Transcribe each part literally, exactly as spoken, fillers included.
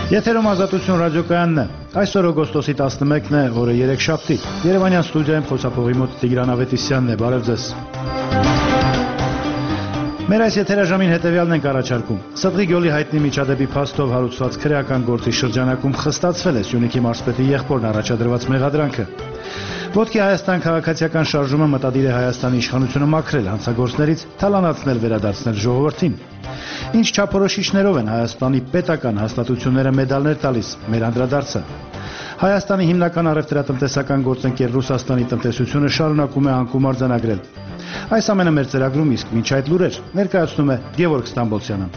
Եթերում Ազատություն ռադիոկայանն է։ Այսօր օգոստոսի տասնմեկն է, օրը երեքշաբթի։ Երևանյան ստուդիայում խոսափողի մոտ Տիգրան Ավետիսյանն է, բարև ձեզ։ Մեր այս եթերաժամին հետևյալն ենք առաջարկում։ Սըդղի գյոլի հայտնի միջադեպի փաստով հարուցված քրեական գործի շրջանակում խստացվել է Սյունիքի մարզպետի եղբորն առաջադրված մեղադրանքը։ Ոտքի Հայաստան քաղաքացիական շարժումը մտադիր է Հայաստանի իշխանությունը մաքրել հանցագործներից, թալանացնել, վերադարձնել ժողովրդին։ Ինչ չափորոշիչներով են Հայաստանի պետական հաստատությունները մեդալներ տալիս, մեր անդրադարձը։ Հայաստանի հիմնական առևտրատնտեսական գործընկեր Ռուսաստանի տնտեսությունը շարունակում է անկում արձանագրել։ Այս ամենը մեր ծրագրում, իսկ մինչ այդ լուրեր ներկայացնում է Գևորգ Ստամբոլցյանը։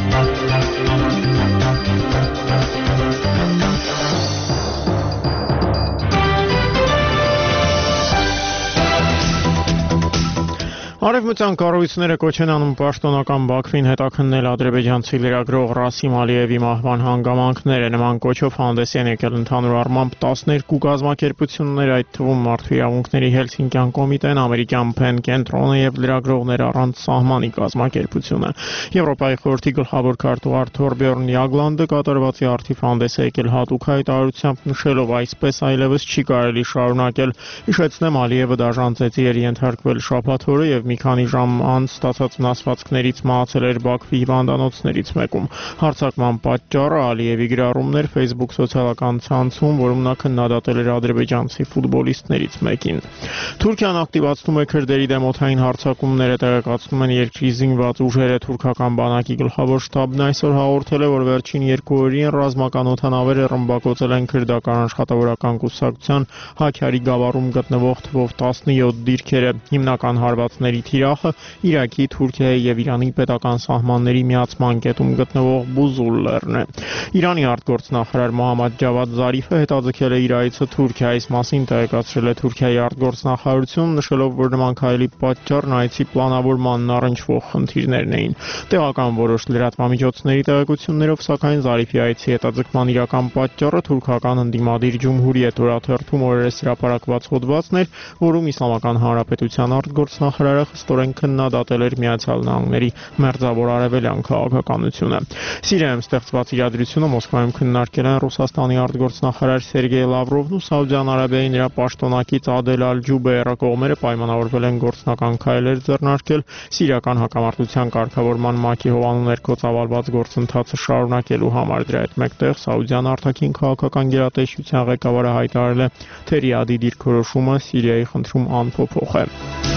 Արևմտյան կառույցները կոչ են անում պաշտոնական Բաքվին հետաքննել ադրբեջանցի լրագրող Ռասիմ Ալիևի մահվան հանգամանքները։ Նման կոչով հանդես են եկել ընդհանուր առմամբ տասներկու կազմակերպություններ, այդ թվում Մարդու իրավունքների Հելսինկյան կոմիտեն, ամերիկյան Փեն կենտրոնը եւ լրագրողներ առանց սահմանի կազմակերպությունը։ Եվրոպայի խորհրդի գլխավոր քարտուղար Թորբյորն Յագլանդը կատարվածի առթիվ հանդես է եկել հատուկ հայտարարությամբ, նշելով այսպես այլևս չի կարելի շարունակել։ Հիշեցնեմ, Ալիևը դաժան ծեծի էր ենթարկվել շաբաթ օրը եւ մի քանի ժամ անց ստացած վնասվածքներից մահացել էր Բաքվի հիվանդանոցներից մեկում։ Հարձակման պատճառը Ալիևի գրառումներ Facebook սոցիալական ցանցում, որում նա քննադատել էր ադրբեջանցի ֆուտբոլիստներից մեկին։ Թուրքիան ակտիվացնում է քրդերի դեմ օդային հարձակումները, տեղեկացնում են երկրի զինված ուժերը։ Թուրքական բանակի գլխավոր շտաբն այսօր հաղորդել է, որ վերջին երկու օրերին ռազմական օդանավերը ռմբակոծել են քրդական աշխատավորական կուսակցության Հաքյարի գավառում գտնվող թվով տասնյոթ դիրքերը։ Հիմնական հարվածների թիրախը Իրաքի, Թուրքիայի եւ Իրանի պետական սահմանների միացման կետում գտնվող Բուզուլ լեռն է։ Իրանի արտգործնախարար Մոհամմադ Ջավադ Զարիֆը հետաձգել է իր այցը Թուրքիա, այս մասին տեղեկացրել է Թուրքիայի արտգործնախարարությունը, նշելով, որ նման քայլի պատճառն այցի պլանավորմանն առնչվող խնդիրներն էին։ Տեղական որոշ լրատվամիջոցների տեղեկություններով, սակայն Զարիֆի այցի հետաձգման իրական պատճառը թուրքական ընդդիմադիր Ջումհուրիետ օրաթերթում օրերս հրապարակված հոդվածն էր, որում Իսլամական Հանրապետության արտգործնախարարը խստորեն քննադատել էր Միացյալ Նահանգների մերձավոր արևելյան քաղաքականությունը։ Սիրիայում ստեղծված իրադրությունը Մոսկվայում քննարկել են Ռուսաստանի արտգործնախարար Սերգեյ Լավրովն ու Սաուդյան Արաբիայի նրա պաշտոնակից Ադել Ալ-Ջուբեյրը։ Կողմերը պայմանավորվել են գործնական քայլեր ձեռնարկել սիրիական հակամարտության կարգավորման ՄԱԿ-ի հովանու ներքո ծավալված գործընթացը շարունակելու համար։ Դրա հետ մեկտեղ Սաուդյան արտաքին քաղաքական գերատեսչության ղեկավարը հայտարարել է, թե Ռիադի դիրքորոշումը Սիրիայի խնդրում անփոփոխ է։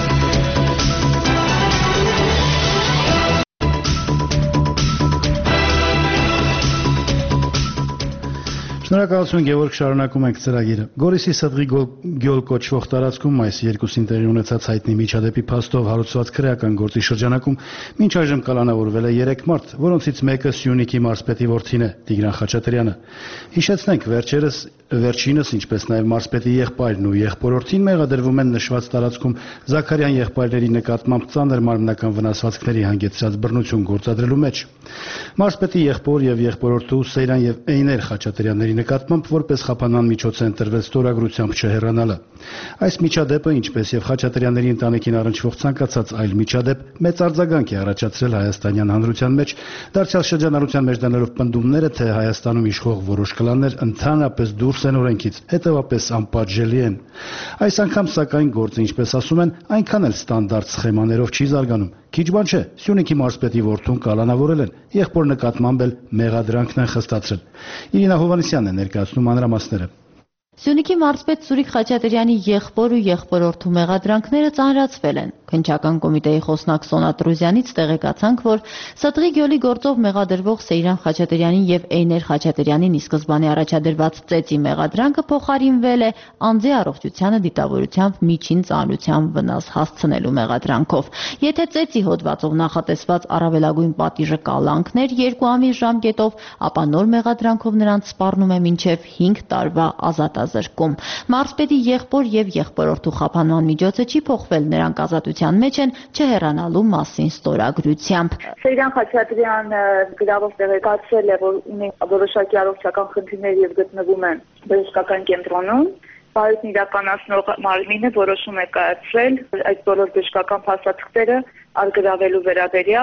Շնորհակալություն, Գևորգ, շարունակում ենք ծրագիրը։ Գորիսի Սըդղի գյոլ կոչվող տարածքում այս երկուսին տեղի ունեցած հայտնի միջադեպի փաստով հարուցված քրեական գործի շրջանակում մինչ այժմ կալանավորվել է երեք մարդ, որոնցից մեկը Սյունիքի մարզպետի որդին է, Տիգրան Խաչատրյանը։ Հիշեցնենք, վերջերս վերջինս, ինչպես նաև մարզպետի եղբայրն ու եղբորորդին մեղադրվում են նշված տարածքում Զաքարյան եղբայրների նկատմամբ ծանր մարմնական վնասվածքների հանգեցրած բռնություն գործադրելու մեջ։ Մարզպետի եղբոր եւ եղբորորդու Սեյրան եւ Էյներ Խաչատրյանների նկատմամբ որպես խափանման միջոց է ընտրվել ստորագրությամբ չհեռանալը։ Այս միջադեպը, ինչպես եւ Խաչատրյանների ընտանիքին առնչվող ցանկացած այլ միջադեպ, մեծ արձագանք է առաջացրել հայաստանյան հանրության մեջ, դարձյալ շրջանառության մեջ դնելով պնդումները, թե Հայաստանում իշխող որոշ կլաններ ընդհանրապես դուրս են օրենքից, հետևապես անպատժելի են։ Այս անգամ, սակայն, գործը, ինչպես ասում են, այնքան էլ ստանդարտ սխեմաներով չի զարգանում։ Քիչ բան չէ, Սյունիքի մարզպետի որդուն կալանավորել են, եղբոր նկատմամբ էլ մեղադրանքն են խստացրել։ Իրինա Հովհաննիսյանն է ներկայացնում մանրամասները։ Սյունիքի մարզպետ Սուրիկ Խաչատրյանի եղբոր ու եղբորորդու մեղադրանքները ծանրացվել են։ Քննչական կոմիտեի խոսնակ Սոնա Տրուզյանից տեղեկացանք, որ Սըդղի գյոլի գործով մեղադրվող Սեյրան Խաչատրյանին եւ Էյներ Խաչատրյանին ի սկզբանե առաջադրված ծեծի մեղադրանքը փոխարինվել է անձի առողջությանը դիտավորությամբ միջին ծանրության վնաս հասցնելու մեղադրանքով։ Եթե ծեծի հոդվածով նախատեսված առավելագույն պատիժը կալանքն էր երկու ամիս ժամկետով, ապա նոր մեղադրանքով նրանց սպառնում է մինչեւ հինգ տարվա ազատազրկում։ Մարզպետի եղբոր եւ եղբորորդու խափանման միջոցը չի փոխվել, նրանք ազատության մեջ են չհեռանալու մասին ստորագրությամբ։ Սեյրան Խաչատրյանը գրավոր տեղեկացրել է, որ ունի որոշակի առողջական խնդիրներ եւ գտնվում է բժշկական կենտրոնում։ Բարույթն իրականացնող մարմինը որոշում է կայացրել այդ բոլոր բժշկական փաստաթղթերը արգրավելու վերաբերյալ։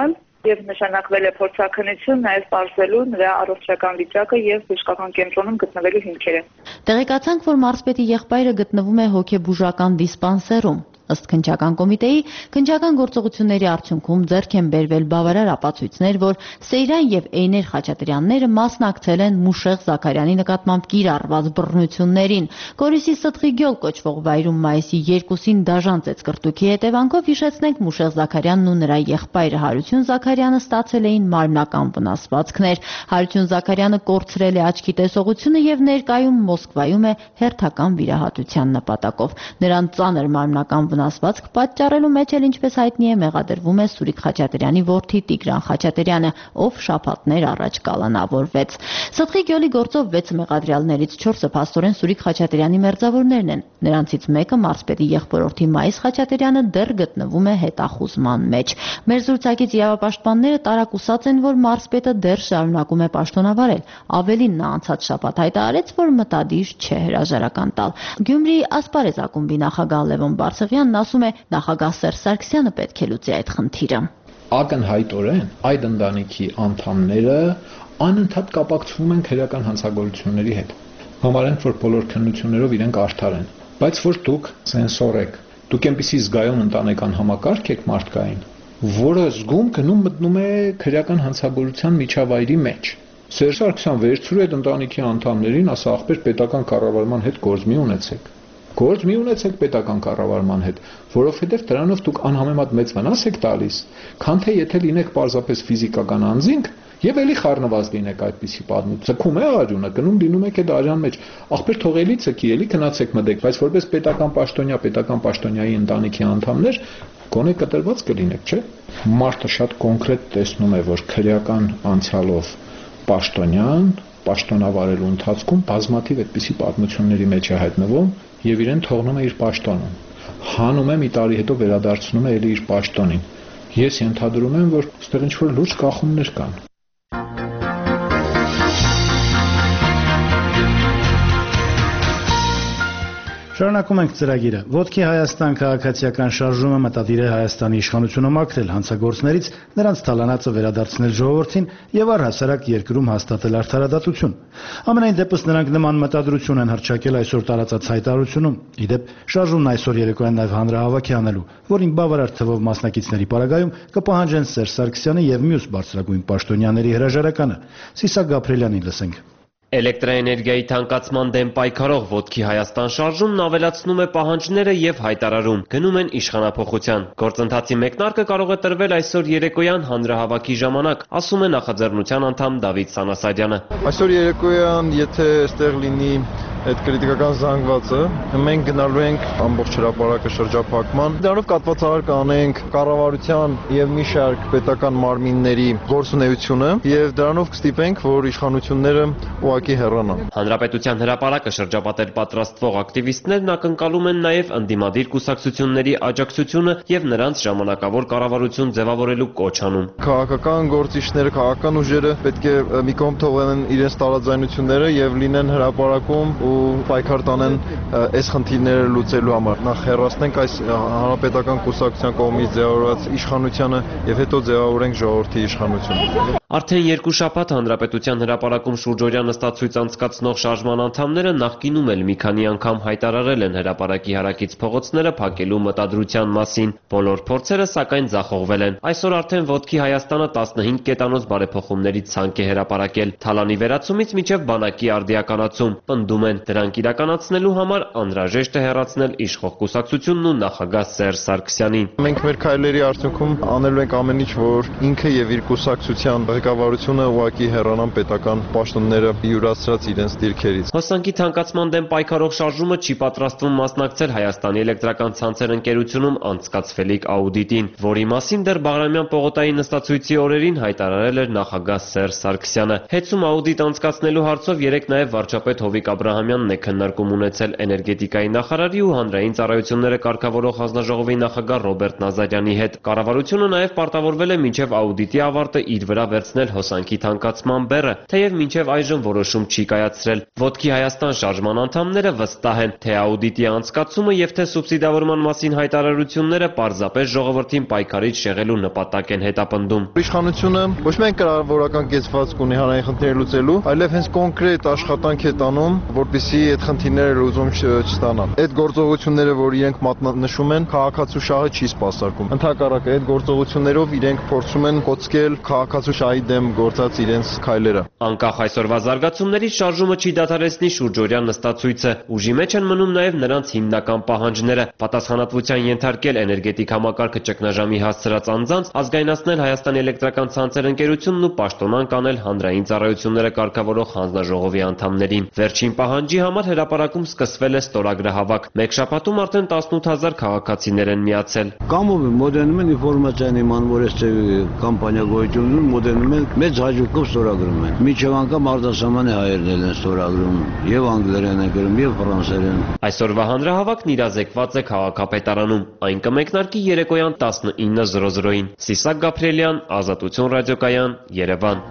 Եվ նշանակվել է փորձաքննություն նաև պարզելու նրա առողջական վիճակը եւ բժշկական կենտրոնում գտնվելու հիմքերը։ Տեղեկացանք, որ մարզպետի եղբայրը գտնվում է հոգեբուժական դիսպանսերում։ Ըստ քննչական կոմիտեի, քննչական գործողությունների արդյունքում ձեռք են բերվել բավարար ապացույցներ, որ Սեյրան եւ Էյներ Խաչատրյանները մասնակցել են Մուշեղ Զաքարյանի նկատմամբ կիրառված բռնություններին։ Գորիսի Ստղի գյուլ կոչվող վայրում մայիսի երկուսին դաժան ծեծկռտուքի հետևանքով հիշեցնենք Մուշեղ Զաքարյանն ու նրա եղբայրը Հարություն Զաքարյանը ստացել էին մարմնական վնասվածքներ։ Հարություն Զաքարյանը կորցրել է աչքի տեսողությունը եւ ներկայում Մոսկվայում է հերթական վիրահատության նպատակով։ Նրան ծանր մարմնական վնասվածք պատճառելու մեջ էլ, ինչպես հայտնի է, մեղադրվում է Սուրիկ Խաչատրյանի որդի Տիգրան Խաչատրյանը, ով շաբաթներ առաջ կալանավորվեց։ Ստղի գյուլի գործով վեց մեղադրյալներից չորսը փաստորեն Սուրիկ Խաչատրյանի մերձավորներն են։ Նրանցից մեկը մարզպետի եղբորորդի Մայիս Խաչատրյանը դեռ գտնվում է հետախուզման մեջ։ Մեր զրուցակից իրավապաշտպանները տարակուսած են, որ մարզպետը դեռ շարունակում է պաշտոնավարել։ Ավելին, նա անցած շաբաթ հայտարարեց, որ մտադիր չէ հրաժարական տալ։ Գյումրիի Ասպարեզ ակումբի նախագահ Լևոն Բարսեղյանն ասում է, նախագահ Սերժ Սարգսյանը պետք է լուծի այդ խնդիրը։ Ակնհայտորեն այդ ընտանիքի անդամները անընդհատ կապակցվում են քրեական հանցագործությունների հետ։ Համարենք, որ բոլոր քննություններով իրենք արդար են, բայց որ դուք սենսոր եք, դուք այնպիսի զգայուն ընտանեկան համակարգ եք մարդկային, որը զգում գնում մտնում է քրեական հանցագործության միջավայրի մեջ։ Սերժ Սարգսյան վերցրու այդ ընտանիքի անդամներին, ասա ախպեր պետական կառավարման հետ գործ մի ունեցեք։ Գործ մի ունեցեք պետական կառավարման հետ, որովհետև դրանով դուք անհամեմատ մեծ վնաս եք տալիս, քան թե եթե լինեք պարզապես ֆիզիկական անձինք եւ էլի խառնված լինեք այդպիսի պատմություն։ Ցկում է արյունը, գնում լինում եք այդ արյան մեջ։ Ախպեր թողելի ցկի, էլի գնացեք մտեք, բայց որպես պետական պաշտոնյա, պետական պաշտոնյայի ընտանիքի անդամներ գոնե կտրված կլինեք, չէ՞։ Մարդը շատ կոնկրետ տեսնում է, որ քրեական անցյալով պաշտոնյան պաշտոնավարելու ընթացքում բազմաթիվ այդպիսի պատմությունների մեջ է հայտնվում եւ իրեն թողնում է իր պաշտոնում։ Հանում է մի տարի հետո վերադարձնում է էլի իր պաշտոնին։ Ես ենթադրում եմ, որ այստեղ ինչ-որ լուրջ կախումներ կան։ Շարունակում ենք ծրագիրը։ Ոտքի Հայաստան քաղաքացիական շարժումը մտադիր է Հայաստանի իշխանությունը մաքրել հանցագործներից, նրանց թալանածը վերադարձնել ժողովրդին եւ առհասարակ երկրում հաստատել արդարադատություն։ Ամենայն դեպս նրանք նման մտադրություն են հռչակել այսօր տարածած հայտարարությունում։ Իդեպ շարժումն այսօր երեկոյան նաեւ հանրահավաք է անելու, որին բավարար թվով մասնակիցների պարագայում կպահանջեն Սերժ Սարգսյանի եւ մյուս բարձրագույն պաշտոնյաների հրաժարականը։ Սիսակ Գաբրելյանին լսենք։ Էլեկտրաէներգիայի թանկացման դեմ պայքարող Ոտքի Հայաստան շարժումն ավելացնում է պահանջները եւ հայտարարում, գնում են իշխանափոխության։ Գործընթացի մեկնարկը կարող է տրվել այսօր երեկոյան հանրահավաքի ժամանակ, ասում է նախաձեռնության անդամ Դավիթ Սանասարյանը։ Այսօր երեկոյան, եթե այստեղ լինի այդ քրիտիկական զանգվածը, մենք գնալու ենք ամբողջ հրապարակը շրջափակման։ Դրանով կատվածարար կանենք կառավարության եւ մի շարք պետական մարմինների գործունեությունը եւ դրանով կստիպենք, որ իշխանությունները ուղղակի հեռանան։ Հանրապետության հրապարակը շրջապատել պատրաստվող ակտիվիստներն ակնկալում են նաեւ ընդդիմադիր կուսակցությունների աջակցությունը եւ նրանց ժամանակավոր կառավարություն ձևավորելու կոչ անում։ Քաղաքական գործիչները, քաղաքական ուժերը պետք է մի կողմ թողեն իրենց տարաձայնությունները եւ լինեն հրապարակում ու պայքար տանեն այս խնդիրները լուծելու համար։ Նախ հեռացնենք այս հանրապետական կուսակցության կողմից ձևավորված իշխանությունը եւ հետո ձևավորենք ժողովրդի իշխանությունը։ Արդեն երկու շաբաթ հանրապետության հրապարակում շուրջօրյա նստածույց անցկացնող շարժման անդամները նախկինում էլ մի քանի անգամ հայտարարել են հրապարակի հարակից փողոցները փակելու մտադրության մասին։ Բոլոր փորձերը սակայն ձախողվել են։ Այսօր արդեն Ոտքի Հայաստանը տասնհինգ կետանոց բարեփոխումների ցանկ է հրապարակել։ Թալանի վերացումից մինչև բանակի արդիականացում։ Պնդում են, դրանք իրականացնելու համար անհրաժեշտ է հեռացնել իշխող կուսակցությունն ու նախագահ Սերժ Սարգսյանին։ Մենք մեր քայլերի արդյունքում անելու ենք ամեն ինչ, որ ինքը եւ իր կուսակցության ղեկավարությունը ուղղակի հեռանան պետական պաշտոնները յուրացրած իրենց դիրքերից։ Հոսանքի թանկացման դեմ պայքարող շարժումը չի պատրաստվում մասնակցել Հայաստանի էլեկտրական ցանցեր ընկերությունում անցկացվելիք աուդիտին, որի մասին դեռ Բաղրամյան պողոտայի նստածույցի օրերին հայտարարել էր նախագահ Սերժ Սարգսյանը։ Հետում աուդիտ անցկացնելու հարցով երեկ նաեւ վարչապետ Հովիկ Աբրահամյանն է քննարկում ունեցել էներգետիկայի նախարարի ու հանրային ծառայությունները կարգավորող հանձնաժողովի նախագահ Ռոբերտ Նազարյանի հետ։ Կառավարությունը նաեւ պարտավորվել է մինչև աուդիտի ավարտը իր վրա բարձրացնել հոսանքի թանկացման բեռը, թեև մինչև այժմ որոշում չի կայացրել։ Ոտքի Հայաստան շարժման անդամները վստահ են, թե աուդիտի անցկացումը եւ թե սուբսիդավորման մասին հայտարարությունները պարզապես ժողովրդին պայքարից շեղելու նպատակ են հետապնդում։ Իշխանությունը ոչ միայն կառավարական կեցվածք ունի հանրային խնդիրներ լուծելու, այլև հենց կոնկրետ աշխատանք է տանում, որպեսզի այդ խնդիրները լուծում չստանան։ Այդ գործողությունները, որ իրենք մատնանշում են, քաղաքացու շահը չի սպասարկում։ Ընդհակառակը, այդ գործողություններով իրենք փորձում են կոծկել քաղաքացու շահի դեմ գործած իրենց քայլերը։ Անկախ այսօրվա զարգացումներից շարժումը չի դադարեցնի շուրջօրյա նստածույցը։ Ուժի մեջ են մնում նաև նրանց հիմնական պահանջները՝ պատասխանատվության ենթարկել էներգետիկ համակարգը ճգնաժամի հասցրած անձանց, ազգայնացնել Հայաստանի էլեկտրական ցանցեր ընկերությունն ու պաշտոնան կանել հանրային ծառայությունները կարգավորող հանձնաժողովի անդամներին։ Վերջին պահանջի համար հրապարակում սկսվել է ստորագրահավաք։ Մեկ շաբաթում արդեն տասնութ հազար քաղաքացիներ են միացել։ Կամով մոդերնում են ինֆորմացիան իման, որ այս կամպանիա գոյություն ունի, մոդերնում են մեծ հաջողությամբ ստորագրում են։ Միջև անգամ արտասահմանի հայերն են ստորագրում, եւ անգլերեն են գրում, եւ ֆրանսերեն։ Այսօրվա հանրահավաքն իրազեկված է քաղաքապետարանում։ Այն կմեկնարկի երեկոյան տասնինը զրո զրոին։ Սիսակ Գաբրիելյան, Ազատություն ռադիոկայան, Երևան։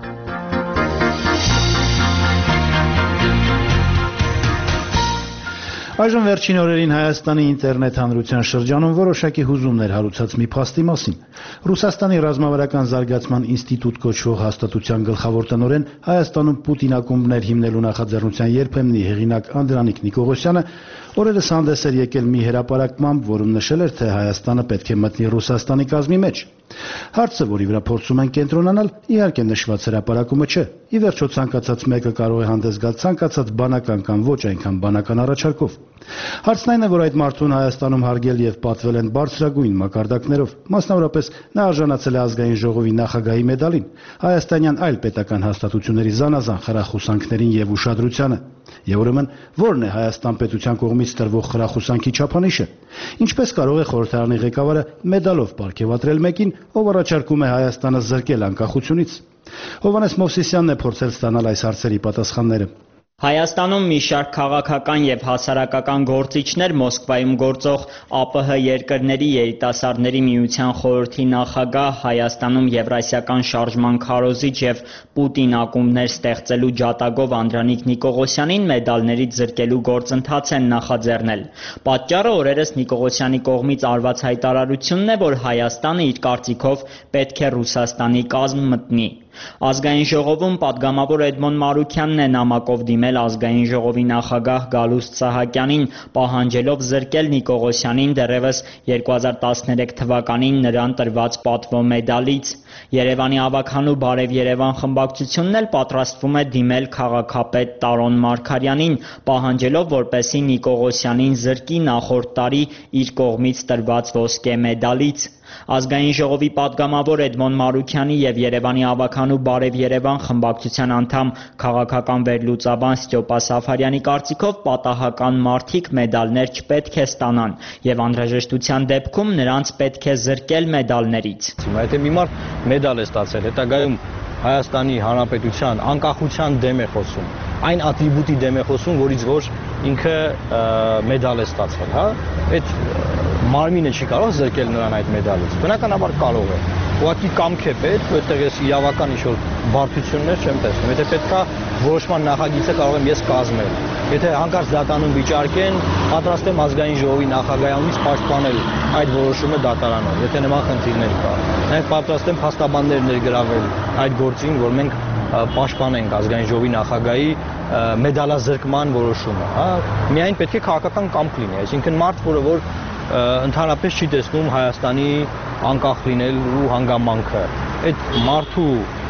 Այժմ վերջին օրերին Հայաստանի ինտերնետ հանրության շրջանում որոշակի հուզումներ հարուցած մի փաստի մասին։ Ռուսաստանի ռազմավարական զարգացման ինստիտուտ կոչվող հաստատության գլխավոր տնօրեն, Հայաստանում Պուտին ակումբներ հիմնելու նախաձեռնության երբեմնի հեղինակ Անդրանիկ Նիկողոսյանը օրերս հանդես էր եկել մի հրապարակմամբ, որում նշել էր, թե Հայաստանը պետք է մտնի Ռուսաստանի կազմի մեջ։ Հարցը, որի վրա փորձում են կենտրոնանալ, իհարկե նշված հրապարակումը չէ։ Ի վերջո ցանկացած մեկը կարող է հանդես գալ ցանկացած բանական կամ ոչ այնքան բանական առաջարկով։ Հարցն այն է, որ այդ մարդուն Հայաստանում հարգել եւ պատվել են բարձրագույն մակարդակներով, մասնավորապես նա արժանացել է ազգային ժողովի նախագահի մեդալին, հայաստանյան այլ պետական հաստատությունների զանազան խրախուսանքներին եւ ուշադրությանը։ Եվ ուրեմն ո՞րն է Հայաստան պետության կողմից տրվող խրախուսանքի չափանիշը։ Ինչպես կարող է խորհրդարանի ղեկավարը մեդալով պարգևատրել մեկին, ով առաջարկում է Հայաստանը զրկել անկախությունից։ Հովհաննես Մովսիսյանն է փորձել ստանալ այս հարցերի պատասխանները։ Հայաստանում մի շարք քաղաքական եւ հասարակական գործիչներ Մոսկվայում գործող ԱՊՀ երկրների երիտասարդների միության խորհրդի նախագահ, Հայաստանում Եվրասիական շարժման քարոզիչ եւ Պուտին ակումբներ ստեղծելու ջատագով Անդրանիկ Նիկողոսյանին մեդալներից զրկելու գործընթաց են նախաձեռնել։ Պատճառը օրերս Նիկողոսյանի կողմից արված հայտարարությունն է, որ Հայաստանը իր կարծիքով պետք է Ռուսաստանի կազմ մտնի։ Ազգային ժողովում պատգամավոր Էդմոն Մարուքյանն է նամակով դիմել ազգային ժողովի նախագահ Գալուստ Սահակյանին, պահանջելով զրկել Նիկողոսյանին դեռևս երկու հազար տասներեք թվականին նրան տրված պատվո մեդալից։ Երևանի ավագանու Բարև Երևան խմբակցությունն էլ պատրաստվում է դիմել քաղաքապետ Տարոն Մարգարյանին, պահանջելով, որպեսզի Նիկողոսյանին զրկի նախորդ տարի իր կողմից տրված ոսկե մեդալից։ Ազգային ժողովի պատգամավոր Էդմոն Մարուքյանի եւ Երևանի ավագանու Բարև Երևան խմբակցության անդամ քաղաքական վերլուծաբան Ստյոպա Սաֆարյանի կարծիքով պատահական մարդիկ մեդալներ չպետք է ստանան եւ անհրաժեշտության դեպքում նրանց պետք է զրկել մեդալներից։ Եթե մի մարդ մեդալ է ստացել, հետագայում Հայաստանի Հանրապետության անկախության դեմ է խոսում, այն ատրիբուտի դեմ է խոսում, որից որ ինքը մեդալ է ստացել, հա, այդ մարմինը չի կարող զրկել նրան այդ մեդալից։ Բնականաբար կարող է։ Ուղղակի կամք է պետք, որտեղ ես իրավական ինչ-որ բարդություններ չեմ տեսնում։ Եթե պետքա որոշման նախագիծը կարող եմ ես կազմել։ Եթե հանկարծ դատարանում վիճարկեն, պատրաստ եմ ազգային ժողովի նախագահյանից պաշտպանել այդ որոշումը դատարանում, եթե նման խնդիրներ կա։ Նաև պատրաստ եմ փաստաբաններ ներգրավել այդ գործին, որ մենք պաշտպանենք ազգային ժողովի նախագահի մեդալազրկման որոշումը, հա։ Միայն պետք է քաղաքական կամք լինի, այսինքն մարդ, որը որ ընդհանրապես չի տեսնում Հայաստանի անկախ լինելու հանգամանքը։ Այդ մարդու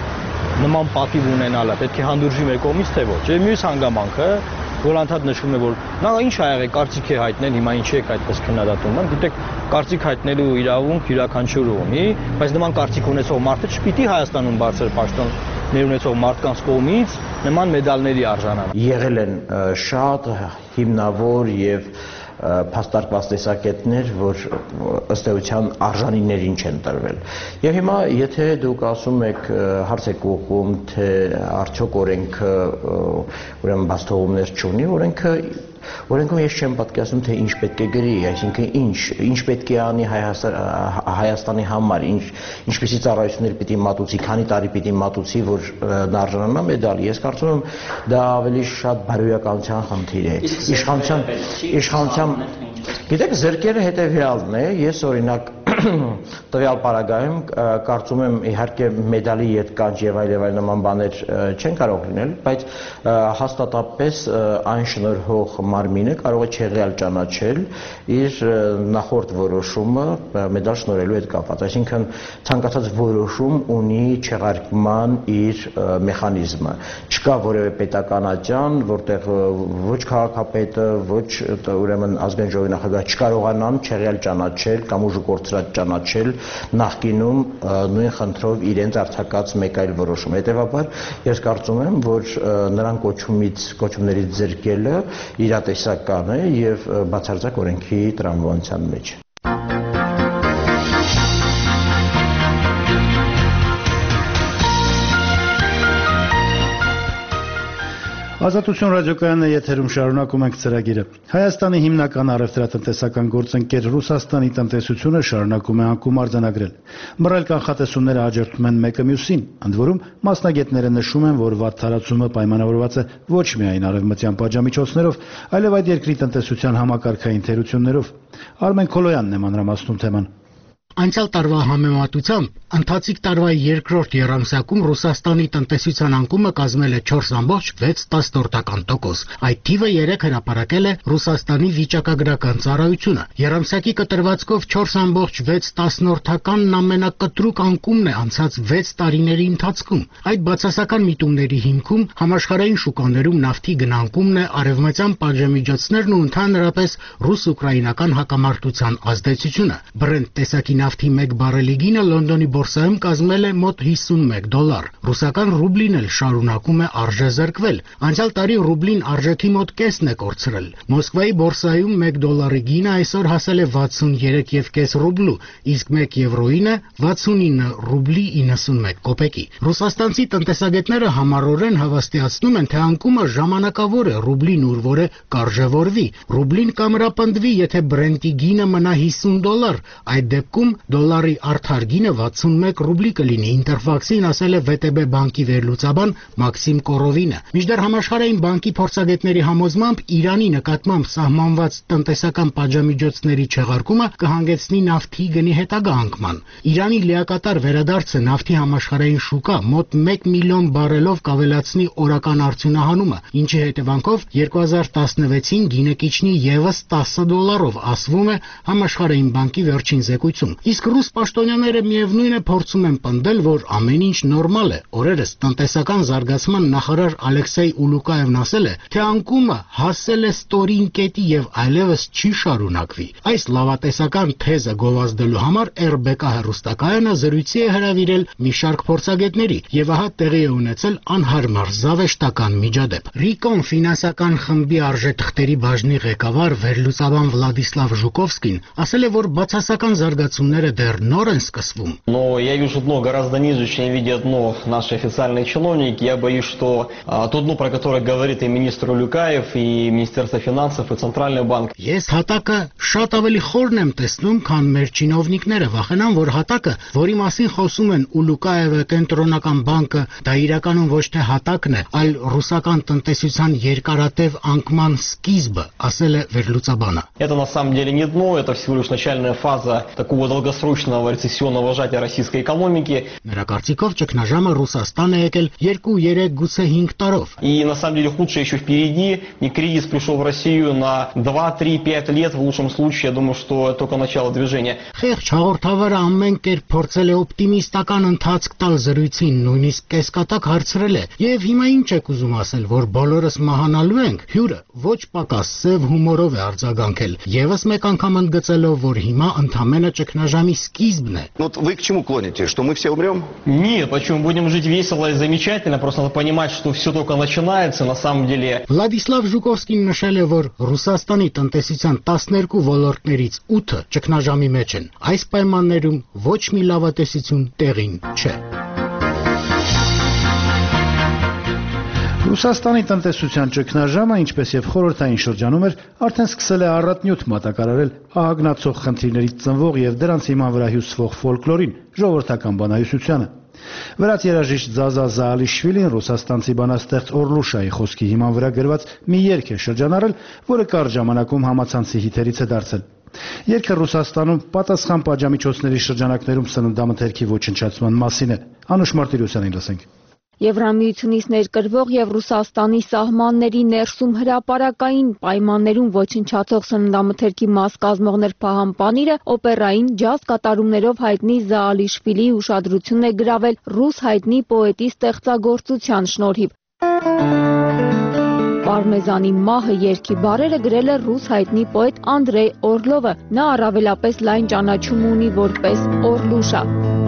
նման պատիվ ունենալը պետք է հանդուրժի մեր կողմից, թե ոչ։ Եվ մյուս հանգամանքը, որ անդադ նշվում է, որ նա ինչ ա եղել, կարծիք է հայտնել, հիմա ինչի եք այդպես քննադատում։ Գիտեք, կարծիք հայտնելու իրավունք յուրաքանչյուրը ունի, բայց նման կարծիք ունեցող մարդը չպիտի Հայաստանում բարձր պաշտոններ ունեցող մարդկանց կողմից նման մեդալների արժանան։ Եղել են շատ հիմնավոր եւ փաստարկված տեսակետներ, որ ըստ էության արժանիներին չեն տրվել։ Եվ հիմա, եթե դուք ասում եք, հարց եք ուղղում, թե արդյոք օրենքը ուրեմն բացթողումներ չունի, օրենքը Օրենքում ես չեմ պատկերացնում, թե ինչ պետք է գրի, այսինքն ինչ, ինչ պետք է անի Հայաստանի համար, ինչ, ինչպեսի ծառայություններ պիտի մատուցի, քանի տարի պիտի մատուցի, որ նա արժանանա մեդալի։ Ես կարծում եմ դա ավելի շատ բարոյականության խնդիր է։ Իշխանության, իշխանության, գիտեք, զրկերը հետևյալն է, ես օրինակ տվյալ պարագայում կարծում եմ իհարկե մեդալի ետկանջ եւ այլ եւ այլ նման բաներ չեն կարող լինել, բայց հաստատապես այն շնորհող մարմինը կարող է չեղյալ ճանաչել իր նախորդ որոշումը մեդալ շնորհելու հետ կապված, այսինքն ցանկացած որոշում ունի չեղարկման իր մեխանիզմը, չկա որևէ պետական ատյան, որտեղ ոչ քաղաքապետը, ոչ ուրեմն ազգային ժողովի նախագահը չկարողանան չեղյալ ճանաչել կամ ուժը կորցրած ճանաչել նախկինում նույն խնդրով իրենց արձակած մեկ այլ որոշում։ Հետևաբար ես կարծում եմ, որ նրան կոչումից կոչումներից զրկելը իրատեսական է եւ բացարձակ օրենքի տրամաբանության մեջ։ Ազատություն ռադիոկայանն է եթերում, շարունակում ենք ծրագիրը։ Հայաստանի հիմնական առևտրատնտեսական գործընկեր Ռուսաստանի տնտեսությունը շարունակում է անկում արձանագրել։ Մռայլ կանխատեսումները հաջորդում են մեկը մյուսին, ընդ որում մասնագետները նշում են, որ վատթարացումը պայմանավորված է ոչ միայն արևմտյան պատժամիջոցներով, այլև այդ երկրի տնտեսության համակարգային թերություններով։ Արմեն Քոլոյանն է մանրամասնում թեման։ Անցյալ տարվա համեմատությամբ ընթացիկ տարվա երկրորդ եռամսյակում Ռուսաստանի տնտեսության անկումը կազմել է չորս ամբողջ վեց տոկոս։ Այդ թիվը երեք հրապարակել է Ռուսաստանի վիճակագրական ծառայությունը։ Եռամսյակի կտրվածքով չորս ամբողջ վեց տասնորդականն ամենակտրուկ անկումն է անցած վեց տարիների ընթացքում։ Այդ բացասական միտումների հիմքում համաշխարհային շուկաներում նավթի գնանկումն է, արևմտյան պատժամիջոցներն ու ընդհանրապես ռուս-ուկրաինական հակամարտության ազդեցությունը։ Բրենտ տեսակի նավթի մեկ բարելի գինը Լոնդոնի բորսայում կազմել է մոտ հիսունմեկ դոլար։ Ռուսական ռուբլին էլ շարունակում է արժեզրկվել։ Անցյալ տարի ռուբլին արժեքի մոտ կեսն է կորցրել։ Մոսկվայի բորսայում մեկ դոլարի գինը այսօր հասել է վաթսուներեք եւ կես ռուբլու, իսկ մեկ եվրոին է վաթսունինը ռուբլի իննսունմեկ կոպեկի։ Ռուսաստանցի տնտեսագետները համառորեն հավաստիացնում են, թե անկումը ժամանակավոր է, ռուբլին ուրվոր է կարժևորվի։ Ռուբլին կամրապնդվի, եթե Brent-ի գինը մնա հիսուն դոլար, այդ դեպքում դոլարի արդար գինը վաթսունմեկ ռուբլի կլինի, Ինտերֆաքսին ասել է վե տե բե բանկի վերլուծաբան Մաքսիմ Կորովինը։ Մինչդեռ համաշխարհային բանկի փորձագետների համոզմամբ Իրանի նկատմամբ սահմանված տնտեսական պատժամիջոցների չեղարկումը կհանգեցնի նավթի գնի հետագա անկման։ Իրանի լիակատար վերադարձը նավթի համաշխարհային շուկա մոտ մեկ միլիոն բարելով կավելացնի օրական արդյունահանումը, ինչի հետևանքով երկու հազար տասնվեցին գինը կիջնի ևս տասը դոլարով, ասվում է համաշխարհային բանկի վերջին զեկույցում։ Իսկ ռուս պաշտոնյաները միևնույն է փորձում են պնդել, որ ամեն ինչ նորմալ է։ Օրերս տնտեսական զարգացման նախարար Ալեքսեյ Ուլուկաևն ասել է, թե անկումը հասել է ստորին կետի եւ այլևս չի շարունակվի։ Այս լավատեսական թեզը գովազդելու համար եր բե կա հեռուստակայանը զրույցի է հրավիրել մի շարք փորձագետների եւ ահա տեղի է ունեցել անհարմար զավեշտական միջադեպ։ Ռիկոն ֆինանսական խմբի արժեթղթերի բաժնի ղեկավար վերլուծաբան Վլադիսլավ Ժուկովսկին ասել է, որ բացասական զարգացումները դեռ նոր են սկսվում։ Но я вижу дно гораздо ниже, чем видят дно наши официальные чиновники. Я боюсь, что а, то дно, про которое говорит и министр Улюкаев, и Министерство финансов, и Центральный банк. Ես հատակը շատ ավելի խորն եմ տեսնում, քան մեր չինովնիկները, վախենան, որ հատակը, որի մասին խոսում են Ուլուկաևը, Կենտրոնական բանկը, դա իրականում ոչ թե հատակն է, այլ ռուսական տնտեսության երկարատև անկման սկիզբը, ասել է վերլուծաբանը։ Это на самом деле не дно, это всего лишь начальная фаза такого долгосрочного рецессионного сжатия российской экономики. Նրա կարծիքով ճգնաժամը Ռուսաստան է եկել երկու, երեք, գուցե հինգ տարով։ И на самом деле худшее еще впереди. И кризис пришел в Россию на два, три, пять лет в лучшем случае. Я думаю, что это только начало движения. Խեղճ հաղորդավարը ամեն կերպ փորձել է օպտիմիստական ընթացք տալ զրույցին, նույնիսկ կեսկատակ հարցրել է։ Եվ հիմա ինչ եք ուզում ասել, որ բոլորս մահանալու ենք։ Հյուրը ոչ պակաս սև հումորով է արձագանքել, եւս մեկ անգամ ընդգծելով, որ հիմա ընդամենը ճգնաժամի սկիզբն է։ Вот вы к чему клоните, что мы все умрем? Нет, почему? Будем жить весело и замечательно, просто надо понимать, что все только начинается, на самом деле. Վլադիսլավ Ժուկովսկին նշել է, որ Ռուսաստանի տնտեսության տասներկու ոլորտներից ութը ճգնաժամի մեջ են։ Այս պայմաններում ոչ մի լավատեսություն տեղին չէ։ Ռուսաստանի տնտեսության ճգնաժամը, ինչպես եւ խորհրդային շրջանում էր, արդեն սկսել է առատնյութ մատակարարել ահագնացող խնդիրներից ծնվող եւ դրանց հիման վրա հյուսվող ֆոլկլորին, ժողովրդական բանահյուսությանը։ Վրաց երաժիշտ Զազա Զաալիշվիլին ռուսաստանցի բանաստեղծ Օրլուշայի խոսքի հիման վրա գրված մի երգ է շրջանառել, որը կարճ ժամանակում համացանցի հիթերից է դարձել։ Երգը Ռուսաստանում պատասխան պատժամիջոցների շրջանակներում սննդամթերքի ոչնչացման մասին է։ Անուշ Մարտիրոսյանին լսենք։ Եվրամիությունից ներկրվող եւ Ռուսաստանի սահմանների ներսում հրապարակային պայմաններում ոչնչացող սննդամթերքի մաս կազմող Նրբահան օպերային ջազ կատարումներով հայտնի Զաալիշվիլիի ուշադրությունն է գրավել ռուս հայտնի պոետի ստեղծագործության շնորհիվ։ Պարմեզանի մահը երգի բառերը գրել է ռուս հայտնի պոետ Անդրեյ Օրլովը։ Նա առավելապես լայն ճանաչում ունի որպես Օրլուշա։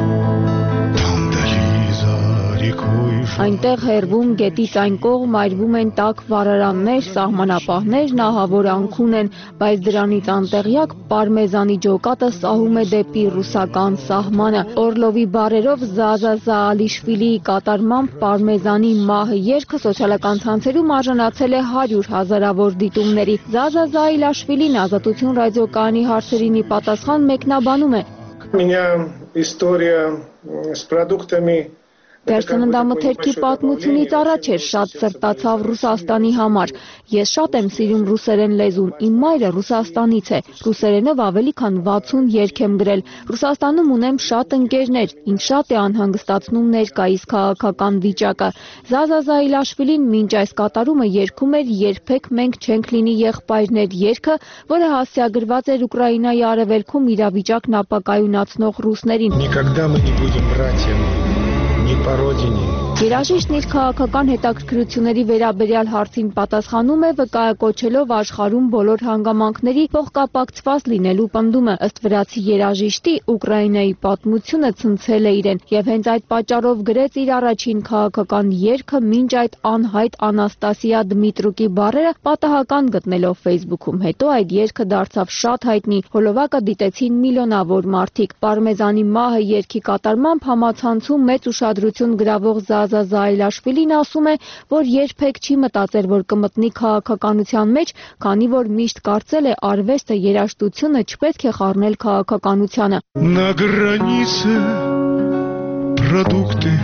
Այնտեղ հեռվում գետից այն կողմ այրվում են տաք վառարաններ, սահմանապահներն ահավոր անքուն են, բայց դրանից անտեղյակ Պարմեզանի ջոկատը սահում է դեպի ռուսական սահմանը։ Օրլովի բառերով Զազա Զաալիշվիլիի կատարմամբ Պարմեզանի մահը երգը սոցիալական ցանցերում արժանացել է հարյուր հազարավոր դիտումների։ Զազա Զաալիշվիլին Ազատություն ռադիոկայանի հարցերին ի պատասխան մեկնաբանում է. Меня история с продуктами Դեր սննդամթերքի պատմությունից առաջ էր շատ սրտացավ Ռուսաստանի համար։ Ես շատ եմ սիրում ռուսերեն լեզուն, իմ մայրը Ռուսաստանից է, ռուսերենով ավելի քան վաթսուն երգ եմ գրել։ Ռուսաստանում ունեմ շատ ընկերներ, ինձ շատ է անհանգստացնում ներկայիս քաղաքական վիճակը։ Զազա Զաալիշվիլին մինչ այս կատարումը երգում էր «Երբեք մենք չենք լինի եղբայրներ» երգը, որը հասցեագրված էր Ուկրաինայի արևելքում իրավիճակն ապակայունացնող ռուսներին։ Никогда мы не будем братьями. Не по родине. Երաժիշտն իր քաղաքական հետաքրքրությունների վերաբերյալ հարցին պատասխանում է վկայակոչելով աշխարհում բոլոր հանգամանքների փոխկապակցված լինելու պնդումը։ Ըստ վրացի երաժիշտի, Ուկրաինայի պատմությունը ցնցել է իրեն եւ հենց այդ պատճառով գրեց իր առաջին քաղաքական երգը մինչ այդ անհայտ Անաստասիա Դմիտրուկի բառերը պատահական գտնելով Facebook-ում։ Հետո այդ երգը դարձավ շատ հայտնի, հոլովակը դիտեցին միլիոնավոր մարդիկ։ Պարմեզանի մահը երգի կատարմամբ համացանցում մեծ ուշադրություն գրավող Զազա Զաալիշվիլին ասում է, որ երբեք չի մտածել, որ կմտնի քաղաքականության մեջ, քանի որ միշտ կարծել է արվեստը, երաժշտությունը չպետք է խառնել քաղաքականությանը։ На границе продукты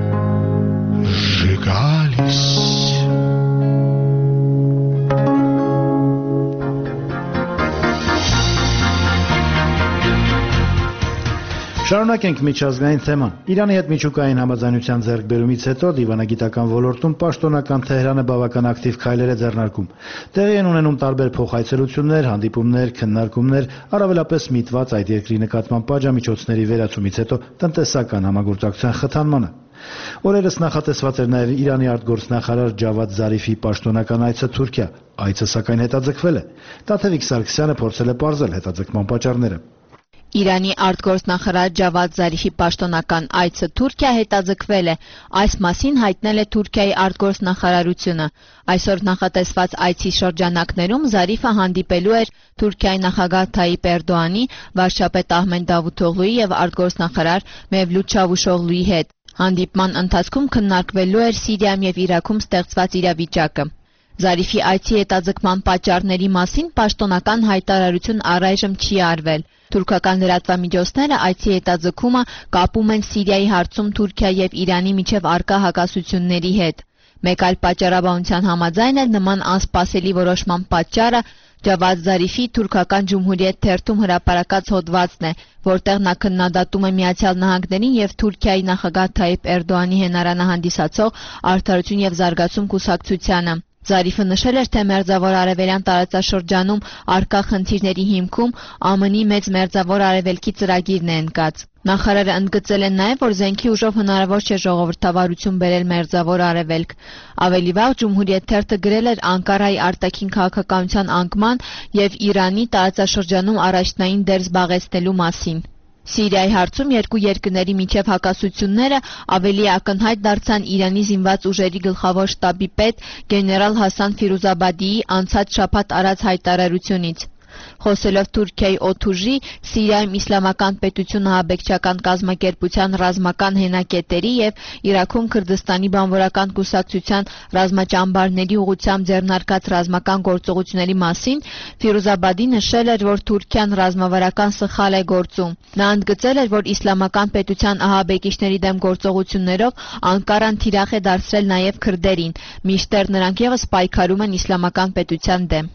сжигались. Շարունակենք միջազգային թեման։ Իրանի հետ միջուկային համաձայնության ձեռքբերումից հետո դիվանագիտական ոլորտում պաշտոնական Թեհրանը բավական ակտիվ քայլեր է ձեռնարկում։ Տեղի են ունենում տարբեր փոխայցելություններ, հանդիպումներ, քննարկումներ, առավելապես միտված այդ երկրի նկատմամբ պատժամիջոցների վերացումից հետո տնտեսական համագործակցության խթանմանը։ Օրերս նախատեսված էր նաև Իրանի արտգործնախարար Ջավադ Զարիֆի պաշտոնական այցը Թուրքիա։ Այցը սակայն հետաձգվել է։ Տաթևիկ Սարգսյանը փորձել է պարզել հետաձգման պատճառները։ Իրանի արտգործնախարար Ջավադ Զարիֆի պաշտոնական այցը Թուրքիա հետաձգվել է։ Այս մասին հայտնել է Թուրքիայի արտգործնախարարությունը։ Այսօր նախատեսված այցի շրջանակներում Զարիֆը հանդիպելու էր Թուրքիայի նախագահ Թայիպ Էրդոանի, վարչապետ Ահմեդ Դավութօղլուի եւ արտգործնախարար Մևլութ Չավուշօղլուի հետ։ Հանդիպման ընթացքում քննարկվելու էր Սիրիայում եւ Իրաքում ստեղծված իրավիճակը։ Զարիֆի այցի հետաձգման պատճառների մասին պաշտոնական հայտարարություն առայժմ չի արվել։ Թուրքական լրատվամիջոցները այցի հետաձգումը կապում են Սիրիայի հարցում Թուրքիա եւ Իրանի միջև առկա հակասությունների հետ։ Մեկ այլ պատճառաբանության համաձայն էլ նման անսպասելի որոշման պատճառը Ջավադ Զարիֆի թուրքական Ջումհուրիետ թերթում հրապարակած հոդվածն է, որտեղ նա քննադատում է Միացյալ Նահանգներին եւ Թուրքիայի նախագահ Թայիպ Էրդոանի հենարանը հանդիսացող Արդարություն եւ զարգացում կուսակցությանը։ Զարիֆը նշել էր, թե Մերձավոր Արևելյան տարածաշրջանում առկա խնդիրների հիմքում ԱՄՆ-ի մեծ Մերձավոր Արևելքի ծրագիրն է ընկած։ Նախարարը ընդգծել է նաև, որ զենքի ուժով հնարավոր չէ ժողովրդավարություն բերել Մերձավոր Արևելք։ Ավելի վաղ Ջումհուրիետ թերթը գրել էր Անկարայի արտաքին քաղաքականության անկման եւ Իրանի տարածաշրջանում առաջնային դեր զբաղեցնելու մասին։ Սիրիայի հարցում երկու երկրների միջև հակասությունները ավելի ակնհայտ դարձան Իրանի զինված ուժերի գլխավոր շտաբի պետ գեներալ Հասան Ֆիրուզաբադիի անցած շաբաթ արած հայտարարությունից։ Խոսելով Թուրքիայի օդուժի Սիրիայում իսլամական պետություն ահաբեկչական կազմակերպության ռազմական հենակետերի եւ Իրաքում Քրդստանի բանվորական կուսակցության ռազմաճամբարների ուղղությամբ ձեռնարկած ռազմական գործողությունների մասին Ֆիրուզաբադի նշել էր, որ Թուրքիան ռազմավարական սխալ է գործում։ Նա ընդգծել էր, որ իսլամական պետության ահաբեկիչների դեմ գործողություններով Անկարան թիրախ է դարձրել նաև քրդերին, մինչդեռ նրանք ևս պայքարում են իսլամական պետության դեմ։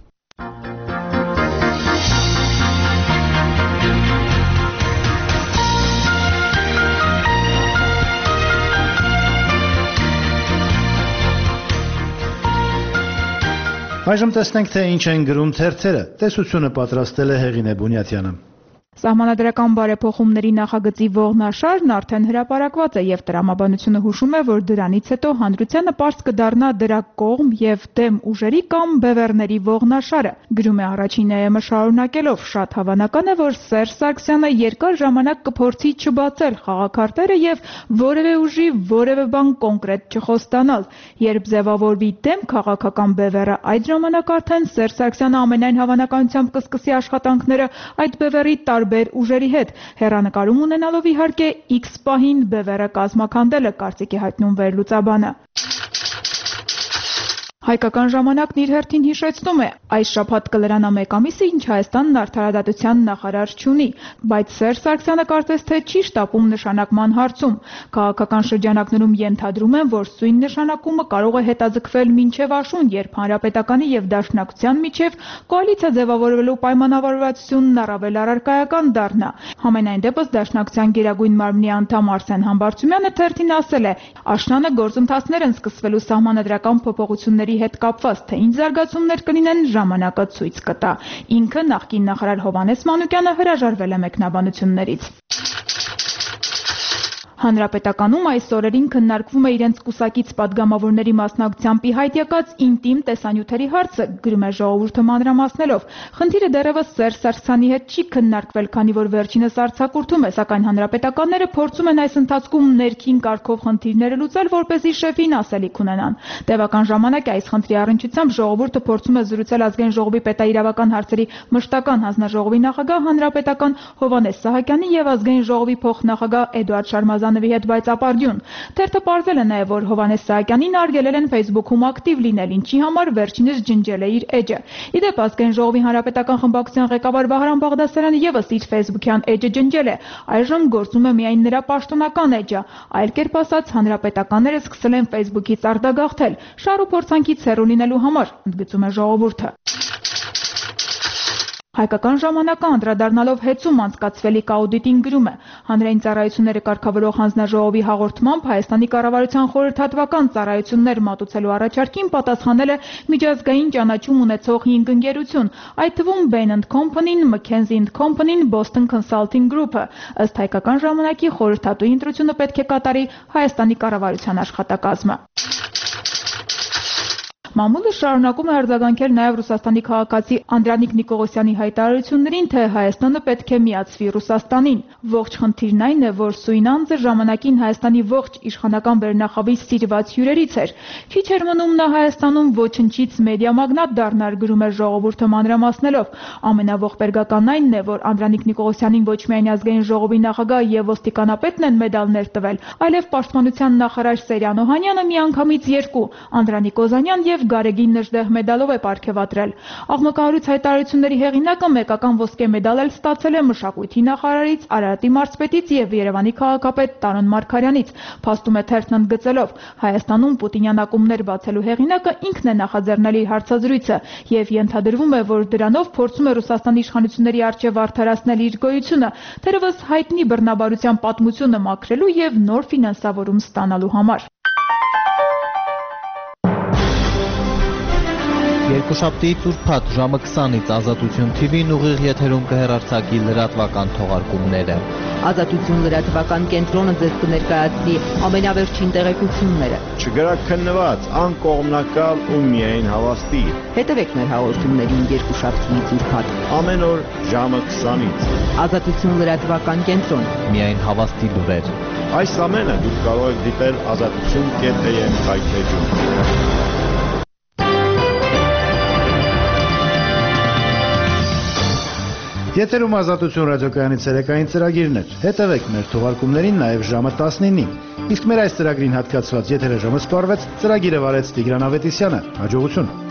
Այժմ տեսնենք, թե ինչ են գրում թերթերը։ Տեսությունը պատրաստել է Հեղինե Բունյատյանը։ Սահմանադրական բարեփոխումների նախագծի ողնաշարն արդեն հրապարակված է եւ տրամաբանությունը հուշում է, որ դրանից հետո հանրությանը պարզ կդառնա դրա կողմ եւ դեմ ուժերի կամ բևեռների ողնաշարը։ Գրում է առաջին է էմ-ը շարունակելով. շատ հավանական է, որ Սերժ Սարգսյանը երկար ժամանակ կփորձի չբացել խաղաքարտերը եւ որևէ ուժի որևէ բան կոնկրետ չխոստանալ։ Երբ ձևավորվի դեմ քաղաքական բևեռը, այդ ժամանակ արդեն Սերժ Սարգսյանը ամենայն հավանականությամբ կսկսի աշխատանքները այդ բևեռի տարբեր ուժերի հետ, հեռանկարում ունենալով իհարկե X պահին բևեռը կազմաքանդելը, կարծիք է հայտնում վերլուծաբանը։ Հայկական ժամանակն իր հերթին հիշեցնում է, այս շաբաթ կլրանա մեկ ամիսը, ինչ Հայաստանն արդարադատության նախարար չունի, բայց Սերժ Սարգսյանը կարծես թե չի շտապում նշանակման հարցում։ Քաղաքական շրջանակներում ենթադրում են, որ սույն նշանակումը կարող է հետաձգվել մինչև աշուն, երբ Հանրապետականի եւ Դաշնակցության միջև կոալիցիա ձևավորվելու պայմանավորվածությունն առավել առարկայական դառնա։ Համենայն դեպս Դաշնակցության գերագույն մարմնի անդամ Արսեն Համբարձումյանը թերթին ասել է. աշնանը գործընթացներ են սկսվելու սահմանադրական փոփոխությունների հետ կապված, թե ինչ զարգացումներ կլինեն, ժամանակը ցույց կտա։ Ինքը նախկին նախարար Հովհաննես Մանուկյանը հրաժարվել է մեկնաբանություններից։ Հանրապետականում այս օրերին քննարկվում է իրենց կուսակից падգամավորների մասնակցությամբ ի հայտ եկած ինտիմ տեսանյութերի հարցը, գրում է ժողովուրդը մանրամասնելով։ Խնդիրը դեռևս Սերժ Սարգսյանի հետ չի քննարկվել, քանի որ վերջինս արձակուրդում է, սակայն հանրապետականները փորձում են այս ընթացքում ներքին կարգով խնդիրները լուծել, որպեսզի շեֆին ասելիք ունենան։ Տևական ժամանակ է այս խնդրի առնչությամբ ժողովուրդը փորձում է զրուցել ազգային ժողովի պետաիրավական հարցերի մշտական հանձնաժողովի նախագահ հանրապետական Հովհաննես Սահակյանի եւ ազգային ժողովի փոխնախագահ Էդուարդ Շարմազանովի հետ, բայց ապարդյուն։ Թերթը պարզել է նաև, որ Հովհաննես Սահակյանին արգելել են Facebook-ում ակտիվ լինել, ինչի համար վերջինս ջնջել է իր էջը։ Իդեպ ազգային ժողովի հանրապետական խմբակցության ղեկավար Վահրամ Բաղդասարյանը եւս իր Facebook-յան էջը ջնջել է։ Այժմ գործում է միայն նրա պաշտոնական էջը։ Այլ կերպ ասած, հանրապետականները սկսել են Facebook-ից արտագաղթել, շահ ու փորձանքից հեռու լինելու համար, ընդգծում է ժողովուրդը։ Հայկական ժամանակը անդրադառնալով հեծում անցկացվելիք աուդիտին գրում է. հանրային ծառայությունները կարգավորող հանձնաժողովի հաղորդմամբ Հայաստանի կառավարության խորհրդատվական ծառայություններ մատուցելու առաջարկին պատասխանել է միջազգային ճանաչում ունեցող հինգ ընկերություն, այդ թվում Bain and Company-ն, McKinsey and Company-ն, Boston Consulting Group-ը։ Ըստ հայկական ժամանակի խորհրդատուի ընտրությունը պետք է կատարի Հայաստանի կառավարության աշխատակազմը։ Մամուլը շարունակում է արձագանքել նաև Ռուսաստանի քաղաքացի Անդրանիկ Նիկողոսյանի հայտարարություններին, թե Հայաստանը պետք է միացվի Ռուսաստանին։ Ողջ խնդիրն այն է, որ սույն անձը ժամանակին Հայաստանի ողջ իշխանական վերնախավի սիրված հյուրերից էր։ Քիչ էր մնում նա Հայաստանում ոչնչից մեդիա մագնատ դառնար, գրում է ժողովուրդը մանրամասնելով։ Ամենաողբերգականն այնն է, որ Անդրանիկ Նիկողոսյանին ոչ միայն ազգային ժողովի նախագահ եւ ոստիկանապետն են մեդալներ տվել, այլև պաշտպանության նախարար Սերյան Օհանյանը միանգամից երկու՝ Անդրանիկ Օզանյան եւ Գարեգին Նժդեհ մեդալով է պարգևատրել։ Աղմկահարույց հայտարարությունների հեղինակը մեկական ոսկե մեդալ էլ ստացել է մշակույթի նախարարից, Արարատի մարզպետից եւ Երևանի քաղաքապետ Տարոն Մարգարյանից։ Փաստում է թերթն ընդգծելով. Հայաստանում պուտինյան ակումբներ բացելու հեղինակը ինքն է նախաձեռնել իր հարցազրույցը եւ ենթադրվում է, որ դրանով փորձում է Ռուսաստանի իշխանությունների արչեւ արդարացնել իր գոյությունը, թերևս հայտնի բռնաբարության պատմությունը մաքրելու եւ նոր ֆինանսավորում ստանալու համար։ Երկուշաբթիից ուրբաթ ժամը քսանից Ազատություն թի վին ուղիղ եթերում կհեռարձակի լրատվական թողարկումները։ Ազատություն լրատվական կենտրոնը ձեզ կներկայացնի ամենավերջին տեղեկությունները։ Չգրաքննված, անկողմնակալ ու միայն հավաստի։ Հետևեք մեր հաղորդումներին երկուշաբթիից ուրբաթ ամեն օր ժամը քսանից։ Ազատություն լրատվական կենտրոն։ Միայն հավաստի լուրեր։ Այս ամենը դուք կարող եք դիտել ազատություն կետ էմ հայթեջում։ Եթերում Ազատություն ռադիոկայանի ցերեկային ծրագիրներ։ Հետևեք մեր թողարկումներին նաև ժամը տասնինին։ Իսկ մեր այս ծրագրին հատկացված եթերը ժամը սպառվեց, ծրագիրը վարեց Տիգրան Ավետիսյանը։ Հաջողություն։